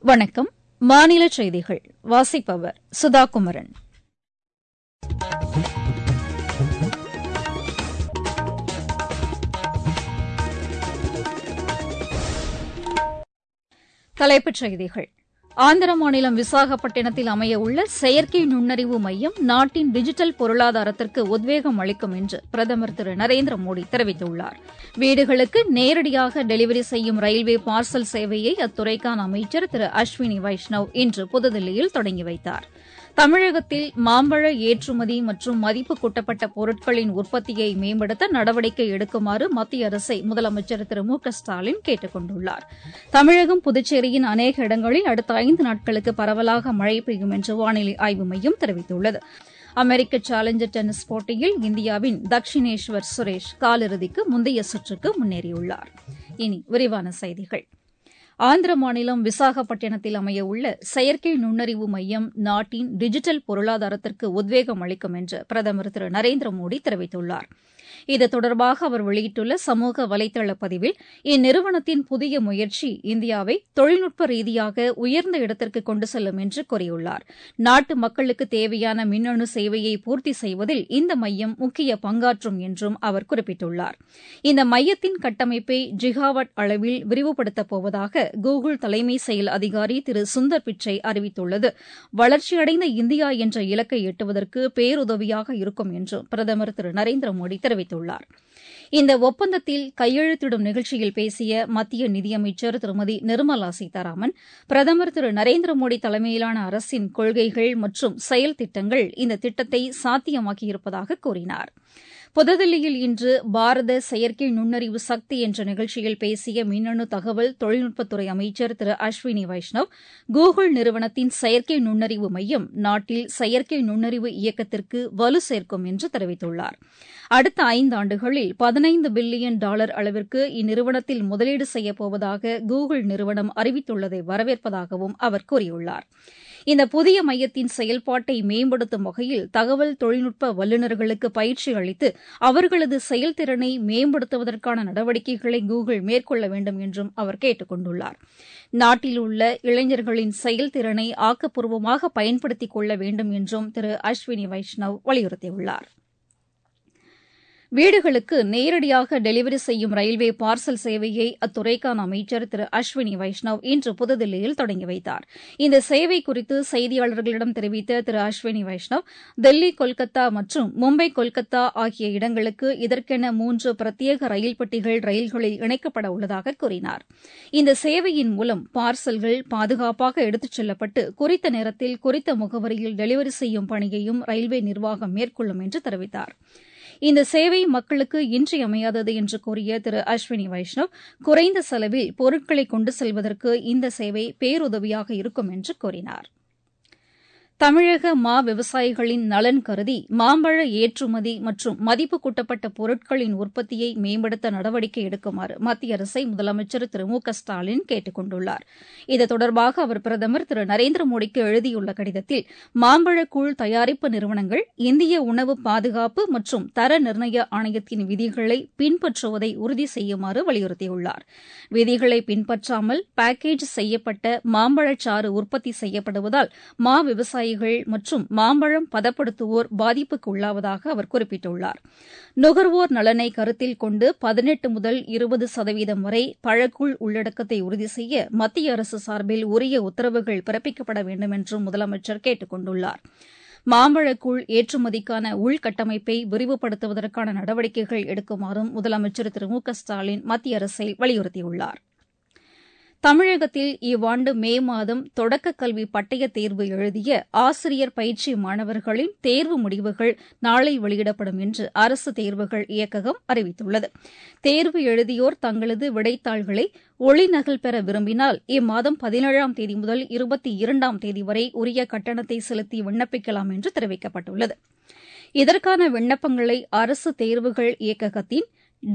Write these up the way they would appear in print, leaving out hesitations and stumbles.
வணக்கம். மாநில செய்திகள் வாசிப்பவர் சுதா குமரன். தலைப்புச் செய்திகள். ஆந்திர மாநிலம் விசாகப்பட்டினத்தில் அமையவுள்ள செயற்கை நுண்ணறிவு மையம் நாட்டின் டிஜிட்டல் பொருளாதாரத்திற்கு உத்வேகம் அளிக்கும் என்று பிரதமர் திரு நரேந்திர மோடி தெரிவித்துள்ளார். வீடுகளுக்கு நேரடியாக டெலிவரி செய்யும் ரயில்வே பார்சல் சேவையை அத்துறைக்கான அமைச்சர் திரு அஸ்வினி வைஷ்ணவ் இன்று புதுதில்லியில் தொடங்கி வைத்தார். தமிழகத்தில் மாம்பழ ஏற்றுமதி மற்றும் மதிப்பு கூட்டப்பட்ட பொருட்களின் உற்பத்தியை மேம்படுத்த நடவடிக்கை எடுக்குமாறு மத்திய அரசை முதலமைச்சர் திரு மு க ஸ்டாலின் கேட்டுக் கொண்டுள்ளார். தமிழகம், புதுச்சேரியின் அநேக இடங்களில் அடுத்த 5 நாட்களுக்கு பரவலாக மழை பெய்யும் என்று வானிலை ஆய்வு மையம் தெரிவித்துள்ளது. அமெரிக்க சேலஞ்சர் டென்னிஸ் போட்டியில் இந்தியாவின் தக்ஷினேஸ்வர் சுரேஷ் காலிறுதிக்கு முந்தைய சுற்றுக்கு முன்னேறியுள்ளார். இனி விரிவான செய்திகள். ஆந்திர மாநிலம் விசாகப்பட்டினத்தில் அமையவுள்ள செயற்கை நுண்ணறிவு மையம் நாட்டின் டிஜிட்டல் பொருளாதாரத்திற்கு உத்வேகம் அளிக்கும் என்று பிரதமர் திரு நரேந்திர மோடி தெரிவித்துள்ளார். இது தொடர்பாக அவர் வெளியிட்டுள்ள சமூக வலைதள பதிவில் இந்நிறுவனத்தின் புதிய முயற்சி இந்தியாவை தொழில்நுட்ப ரீதியாக உயர்ந்த இடத்திற்கு கொண்டு செல்லும் என்று கூறியுள்ளார். நாட்டு மக்களுக்கு தேவையான மின்னணு சேவையை பூர்த்தி செய்வதில் இந்த மையம் முக்கிய பங்காற்றும் என்றும் அவர் குறிப்பிட்டுள்ளார். இந்த மையத்தின் கட்டமைப்பை ஜிகாவாட் அளவில் விரிவுபடுத்தப் போவதாக கூகுள் தலைமை செயல் அதிகாரி திரு சுந்தர் பிச்சை அறிவித்துள்ளது வளர்ச்சியடைந்த இந்தியா என்ற இலக்கை எட்டுவதற்கு பேருதவியாக இருக்கும் என்றும் பிரதமர் திரு நரேந்திர மோடி தெரிவித்துள்ளார். இந்த ஒப்பந்தத்தில் கையெழுத்திடும் நிகழ்ச்சியில் பேசிய மத்திய நிதியமைச்சர் திருமதி நிர்மலா சீதாராமன், பிரதமர் திரு நரேந்திர மோடி தலைமையிலான அரசின் கொள்கைகள் மற்றும் செயல் திட்டங்கள் இந்த திட்டத்தை சாத்தியமாக்கியிருப்பதாக கூறினார். புதுதில்லியில் இன்று பாரத செயற்கை நுண்ணறிவு சக்தி என்ற நிகழ்ச்சியில் பேசிய மின்னணு தகவல் தொழில்நுட்பத்துறை அமைச்சர் திரு அஸ்வினி வைஷ்ணவ், கூகுள் நிறுவனத்தின் செயற்கை நுண்ணறிவு மையம் நாட்டில் செயற்கை நுண்ணறிவு இயக்கத்திற்கு வலு சேர்க்கும் என்று தெரிவித்துள்ளார். அடுத்த 5 ஆண்டுகளில் $15 பில்லியன் அளவிற்கு இந்நிறுவனத்தில் முதலீடு செய்யப்போவதாக கூகுள் நிறுவனம் அறிவித்துள்ளதை வரவேற்பதாகவும் அவர் கூறியுள்ளார். இந்த புதிய மையத்தின் செயல்பாட்டை மேம்படுத்தும் வகையில் தகவல் தொழில்நுட்ப வல்லுநர்களுக்கு பயிற்சி அளித்து அவர்களது செயல்திறனை மேம்படுத்துவதற்கான நடவடிக்கைகளை கூகுள் மேற்கொள்ள வேண்டும் என்றும் அவர் கேட்டுக் கொண்டுள்ளார். நாட்டில் உள்ள இளைஞர்களின் செயல்திறனை ஆக்கப்பூர்வமாக பயன்படுத்திக் கொள்ள வேண்டும் என்றும் திரு அஸ்வினி வைஷ்ணவ் வலியுறுத்தியுள்ளார். வீடுகளுக்கு நேரடியாக டெலிவரி செய்யும் ரயில்வே பார்சல் சேவையை அத்துறைக்கான அமைச்சர் திரு அஸ்வினி வைஷ்ணவ் இன்று புதுதில்லியில் தொடங்கி வைத்தார். இந்த சேவை குறித்து செய்தியாளர்களிடம் தெரிவித்த திரு அஸ்வினி வைஷ்ணவ், தில்லி, கொல்கத்தா மற்றும் மும்பை, கொல்கத்தா ஆகிய இடங்களுக்கு இதற்கென 3 பிரத்யேக ரயில் பெட்டிகள் ரயில்களில் இணைக்கப்பட உள்ளதாக கூறினார். இந்த சேவையின் மூலம் பார்சல்கள் பாதுகாப்பாக எடுத்துச் செல்லப்பட்டு குறித்த நேரத்தில் குறித்த முகவரியில் டெலிவரி செய்யும் பணியையும் ரயில்வே நிர்வாகம் மேற்கொள்ளும் என்று தெரிவித்தார். இந்த சேவை மக்களுக்கு இன்றியமையாதது என்று கூறிய திரு அஸ்வினி வைஷ்ணவ், குறைந்த செலவில் பொருட்களை கொண்டு செல்வதற்கு இந்த சேவை பேருதவியாக இருக்கும் என்று கூறினார். தமிழக விவசாயிகளின் நலன் கருதி மாம்பழ ஏற்றுமதி மற்றும் மதிப்பு கூட்டப்பட்ட பொருட்களின் உற்பத்தியை மேம்படுத்த நடவடிக்கை எடுக்குமாறு மத்திய அரசை முதலமைச்சர் திரு மு க ஸ்டாலின் கேட்டுக் கொண்டுள்ளார். இது தொடர்பாக அவர் பிரதமர் திரு நரேந்திர மோடிக்கு எழுதியுள்ள கடிதத்தில் மாம்பழக்கூழ் தயாரிப்பு நிறுவனங்கள் இந்திய உணவு பாதுகாப்பு மற்றும் தர நிர்ணய ஆணையத்தின் விதிகளை பின்பற்றுவதை உறுதி செய்யுமாறு வலியுறுத்தியுள்ளார். விதிகளை பின்பற்றாமல் பேக்கேஜ் செய்யப்பட்ட மாம்பழச்சாறு உற்பத்தி செய்யப்படுவதால் விவசாயிகள் மற்றும் மாம்பழம் பதப்படுத்துவோர் பாதிப்புக்கு உள்ளாவதாக அவர் குறிப்பிட்டுள்ளார். நுகர்வோர் நலனை கருத்தில் கொண்டு 18 முதல் 20% வரை பழக்கூழ் உள்ளடக்கத்தை உறுதி செய்ய மத்திய அரசு சார்பில் உரிய உத்தரவுகள் பிறப்பிக்கப்பட வேண்டும் என்றும் முதலமைச்சர் கேட்டுக் கொண்டுள்ளார். மாம்பழக்கூழ் ஏற்றுமதிக்கான உள்கட்டமைப்பை விரிவுபடுத்துவதற்கான நடவடிக்கைகள் எடுக்குமாறும் முதலமைச்சர் திரு மு க ஸ்டாலின் மத்திய அரசை வலியுறுத்தியுள்ளார். தமிழகத்தில் இவ்வாண்டு மே மாதம் தொடக்கக் கல்வி பட்டயத் தேர்வு எழுதிய ஆசிரியர் பயிற்சி மாணவர்களின் தேர்வு முடிவுகள் நாளை வெளியிடப்படும் என்று அரசு தேர்வுகள் இயக்ககம் அறிவித்துள்ளது. தேர்வு எழுதியோர் தங்களது விடைத்தாள்களை ஒளிநகல் பெற விரும்பினால் இம்மாதம் 17ஆம் தேதி முதல் 22ஆம் தேதி வரை உரிய கட்டணத்தை செலுத்தி விண்ணப்பிக்கலாம் என்று தெரிவிக்கப்பட்டுள்ளது. இதற்கான விண்ணப்பங்களை அரசு தேர்வுகள் இயக்ககத்தின்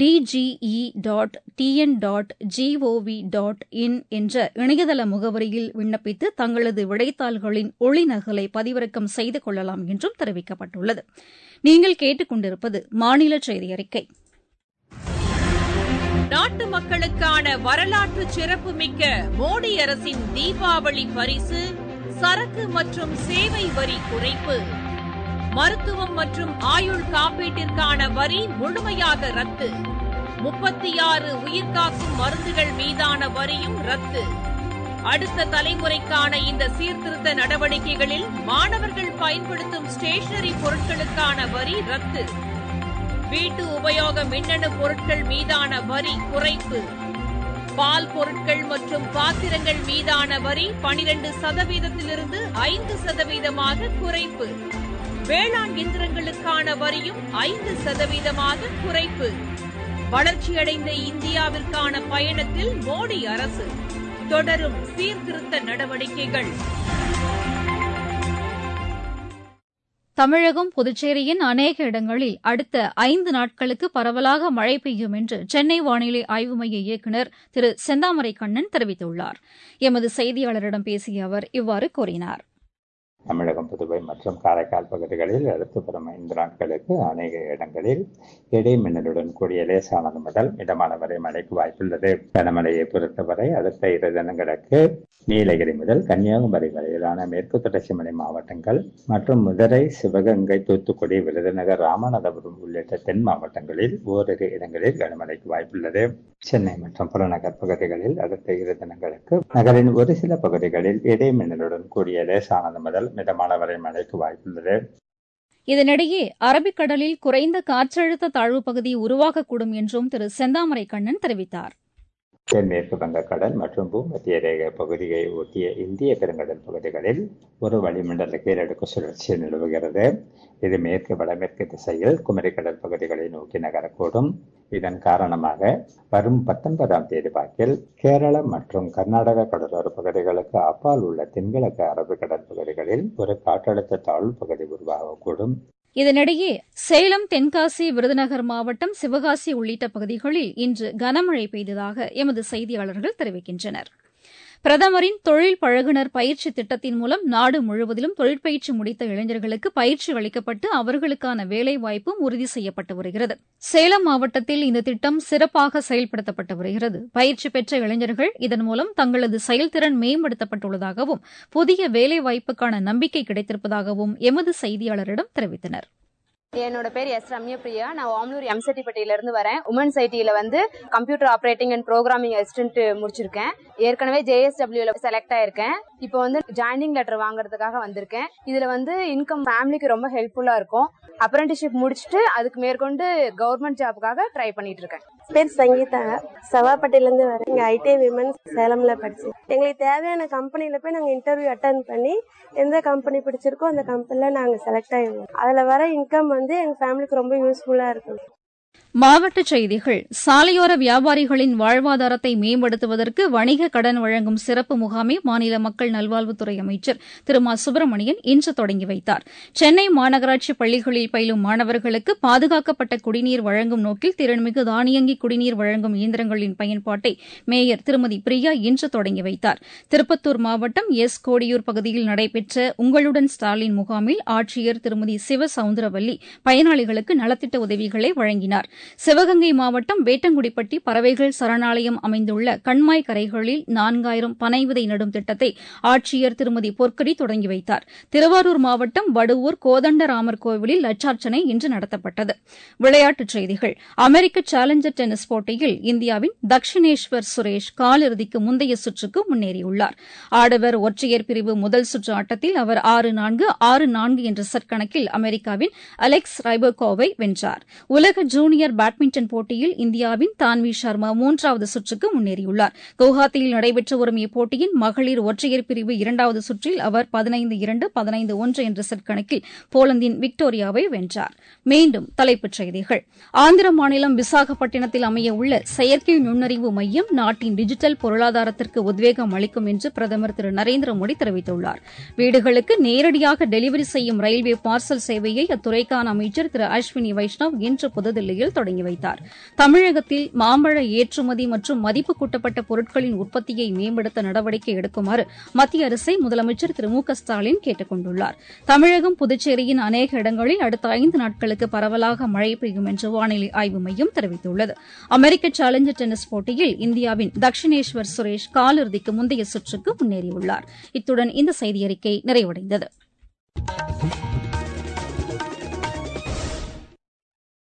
dge.tn.gov.in என்ற இணையதள முகவரியில் விண்ணப்பித்து தங்களது விடைத்தாள்களின் ஒளிநகலை பதிவிறக்கம் செய்து கொள்ளலாம் என்றும் தெரிவிக்கப்பட்டுள்ளது. நீங்கள் கேட்டுக் கொண்டிருப்பது மாநில செய்தி அறிக்கை. நாட்டு மக்களுக்கான வரலாற்று சிறப்புமிக்க மோடி அரசின் தீபாவளி பரிசு சரக்கு மற்றும் சேவை வரி குறைப்பு. மருத்துவம் மற்றும் ஆயுள் காப்பீட்டிற்கான வரி முழுமையாக ரத்து. 36 உயிர்காக்கும் மருந்துகள் மீதான வரியும் ரத்து. அடுத்த தலைமுறைக்கான இந்த சீர்திருத்த நடவடிக்கைகளில் மாணவர்கள் பயன்படுத்தும் ஸ்டேஷனரி பொருட்களுக்கான வரி ரத்து. வீட்டு உபயோக மின்னணு பொருட்கள் மீதான வரி குறைப்பு. பால் பொருட்கள் மற்றும் பாத்திரங்கள் மீதான வரி 12%-இலிருந்து 5% குறைப்பு. வேளாண் இயந்திரங்களுக்கான வரியும் 5% குறைப்பு. வளர்ச்சியடைந்த இந்தியாவிற்கான பயணத்தில் மோடி அரசு தொடரும் சீர்திருத்த நடவடிக்கைகள். தமிழகம், புதுச்சேரியின் அநேக இடங்களில் அடுத்த 5 நாட்களுக்கு பரவலாக மழை பெய்யும் என்று சென்னை வானிலை ஆய்வு மைய இயக்குநர் திரு செந்தாமரை கண்ணன் தெரிவித்துள்ளார். எமது செய்தியாளரிடம் பேசிய அவர் இவ்வாறு கூறினார். தமிழகம், புதுவை மற்றும் காரைக்கால் பகுதிகளில் அடுத்து வரும் 5 நாட்களுக்கு அநேக இடங்களில் இடைமின்னலுடன் கூடிய லேசானது முதல் மிதமான வரை மழைக்கு வாய்ப்புள்ளது. கனமழையை பொறுத்தவரை அடுத்த 2 தினங்களுக்கு நீலகிரி முதல் கன்னியாகுமரி வரையிலான மேற்கு தொடர்ச்சி மலை மாவட்டங்கள் மற்றும் மதுரை, சிவகங்கை, தூத்துக்குடி, விருதுநகர், ராமநாதபுரம் உள்ளிட்ட தென் மாவட்டங்களில் ஓரிரு இடங்களில் கனமழைக்கு வாய்ப்புள்ளது. சென்னை மற்றும் புறநகர் பகுதிகளில் அடுத்த 2 தினங்களுக்கு நகரின் ஒரு சில பகுதிகளில் இடைமின்னலுடன் கூடிய லேசானது முதல் மிதமான வரை மழைக்கு வாய்ப்புள்ளது. இதனிடையே அரபிக்கடலில் குறைந்த காற்றழுத்த தாழ்வு பகுதி உருவாகக்கூடும் என்றும் திரு செந்தாமரை கண்ணன் தெரிவித்தார். தென்மேற்கு வங்கக்கடல் மற்றும் பூமத்திய ரேகை பகுதியை ஒட்டிய இந்திய பெருங்கடல் பகுதிகளில் ஒரு வளிமண்டல கீழடுக்கு சுழற்சி நிலவுகிறது. இது மேற்கு வடமேற்கு திசையில் குமரிக்கடல் பகுதிகளை நோக்கி நகரக்கூடும். இதன் காரணமாக வரும் 19ஆம் தேதி வாக்கில் கேரளம் மற்றும் கர்நாடக கடலோர பகுதிகளுக்கு அப்பால் உள்ள தென்கிழக்கு அரபிக்கடல் பகுதிகளில் ஒரு காற்றழுத்த தாழ்வு பகுதி உருவாகக்கூடும். இதனிடையே சேலம், தென்காசி, விருதுநகர் மாவட்டம், சிவகாசி உள்ளிட்ட பகுதிகளில் இன்று கனமழை பெய்ததாக எமது செய்தியாளர்கள் தெரிவிக்கின்றனர். பிரதமரின் தொழில் பழகுனர் பயிற்சி திட்டத்தின் மூலம் நாடு முழுவதிலும் தொழிற்பயிற்சி முடித்த இளைஞர்களுக்கு பயிற்சி அளிக்கப்பட்டு அவர்களுக்கான வேலைவாய்ப்பும் உறுதி செய்யப்பட்டு வருகிறது. சேலம் மாவட்டத்தில் இந்த திட்டம் சிறப்பாக செயல்படுத்தப்பட்டு வருகிறது. பயிற்சி பெற்ற இளைஞர்கள் இதன் மூலம் தங்களது செயல்திறன் மேம்படுத்தப்பட்டுள்ளதாகவும் புதிய வேலைவாய்ப்புக்கான நம்பிக்கை கிடைத்திருப்பதாகவும் எமது செய்தியாளரிடம் தெரிவித்தனர். என்னோட பேர் எஸ் ரம்யபிரியா. நான் ஓமலூர் எம்செட்டிப்பட்டியில இருந்து வரேன். உமன்ஸ் ஐடியில computer operating and programming assistant முடிச்சிருக்கேன். ஏற்கனவே JSWல செலக்ட் ஆயிருக்கேன். இப்போ ஜாயினிங் லெட்டர் வாங்குறதுக்காக வந்திருக்கேன். இதுல இன்கம் ஃபேமிலிக்கு ரொம்ப ஹெல்ப்ஃபுல்லா இருக்கும். அப்ரெண்டிஸ்ஷிப் முடிச்சுட்டு அதுக்கு மேற்கொண்டு கவர்மெண்ட் ஜாபுக்காக ட்ரை பண்ணிட்டு இருக்கேன். பேர் சங்கீதா, சவாப்பட்டில இருந்து வரேன். இங்க ஐடி விமன்ஸ் சேலம்ல படிச்சு எங்களுக்கு தேவையான கம்பெனில போய் நாங்க இன்டர்வியூ அட்டன் பண்ணி எந்த கம்பெனி பிடிச்சிருக்கோ அந்த கம்பெனில நாங்க செலக்ட் ஆயிடுவோம். அதுல வர இன்கம் எங்க ஃபேமிலிக்கு ரொம்ப யூஸ்ஃபுல்லா இருக்கும். மாவட்டச் செய்திகள். சாலையோர வியாபாரிகளின் வாழ்வாதாரத்தை மேம்படுத்துவதற்கு வணிக கடன் வழங்கும் சிறப்பு முகாமை மாநில மக்கள் நல்வாழ்வுத்துறை அமைச்சர் திரு மா சுப்பிரமணியன் இன்று தொடங்கி வைத்தார். சென்னை மாநகராட்சி பள்ளிகளில் பயிலும் மாணவர்களுக்கு பாதுகாக்கப்பட்ட குடிநீர் வழங்கும் நோக்கில் திறன்மிகு தானியங்கி குடிநீர் வழங்கும் இயந்திரங்களின் பயன்பாட்டை மேயர் திருமதி பிரியா இன்று தொடங்கி வைத்தார். திருப்பத்தூர் மாவட்டம் எஸ் கோடியூர் பகுதியில் நடைபெற்ற உங்களுடன் ஸ்டாலின் முகாமில் ஆட்சியர் திருமதி சிவசவுந்தரவல்லி பயனாளிகளுக்கு நலத்திட்ட உதவிகளை வழங்கினார். சிவகங்கை மாவட்டம் வேட்டங்குடிப்பட்டி பறவைகள் சரணாலயம் அமைந்துள்ள கண்மாய் கரைகளில் 4000 பனை விதை நடும் திட்டத்தை ஆட்சியர் திருமதி பொற்கடி தொடங்கி வைத்தார். திருவாரூர் மாவட்டம் வடுவூர் கோதண்டராமர் கோவிலில் லட்சார்ச்சனை இன்று நடத்தப்பட்டது. விளையாட்டுச் செய்திகள். அமெரிக்க சேலஞ்சர் டென்னிஸ் போட்டியில் இந்தியாவின் தக்ஷினேஸ்வர் சுரேஷ் காலிறுதிக்கு முந்தைய சுற்றுக்கு முன்னேறியுள்ளார். ஆடவர் ஒற்றையர் பிரிவு முதல் சுற்று ஆட்டத்தில் அவர் 6-4, 6-4 என்ற செட் கணக்கில் அமெரிக்காவின் அலெக்ஸ் ரைபோகோவை வென்றார். உலக ஜூனியர் பேட்மிண்டன் போட்டியில் இந்தியாவின் தான்வி சர்மா 3வது சுற்றுக்கு முன்னேறியுள்ளார். குவஹாத்தியில் நடைபெற்று வரும் இப்போட்டியின் மகளிர் ஒற்றையர் பிரிவு 2வது சுற்றில் அவர் 15-2, 15-1 என்ற செட் கணக்கில் போலந்தின் விக்டோரியாவை வென்றார். மீண்டும் தலைப்புச் செய்திகள். ஆந்திர மாநிலம் விசாகப்பட்டினத்தில் அமைய உள்ள செயற்கை நுண்ணறிவு மையம் நாட்டின் டிஜிட்டல் பொருளாதாரத்திற்கு உத்வேகம் அளிக்கும் என்று பிரதமர் திரு நரேந்திர மோடி தெரிவித்துள்ளார். வீடுகளுக்கு நேரடியாக டெலிவரி செய்யும் ரயில்வே பார்சல் சேவையை அத்துறைக்கான அமைச்சர் திரு அஸ்வினி வைஷ்ணவ் இன்று புதுதில்லியில் தொடங்கி வைத்தார். தமிழகத்தில் மாம்பழ ஏற்றுமதி மற்றும் மதிப்பு கூட்டப்பட்ட பொருட்களின் உற்பத்தியை மேம்படுத்த நடவடிக்கை எடுக்குமாறு மத்திய அரசை முதலமைச்சர் திரு மு க ஸ்டாலின் கேட்டுக் கொண்டுள்ளார். தமிழகம், புதுச்சேரியின் அநேக இடங்களில் அடுத்த 5 நாட்களுக்கு பரவலாக மழை பெய்யும் என்று வானிலை ஆய்வு மையம் தெரிவித்துள்ளது. அமெரிக்க சேலஞ்சர் டென்னிஸ் போட்டியில் இந்தியாவின் தக்ஷினேஸ்வர் சுரேஷ் காலிறுதிக்கு முந்தைய சுற்றுக்கு முன்னேறியுள்ளார். இத்துடன் இந்த செய்தியறிக்கை நிறைவடைந்தது.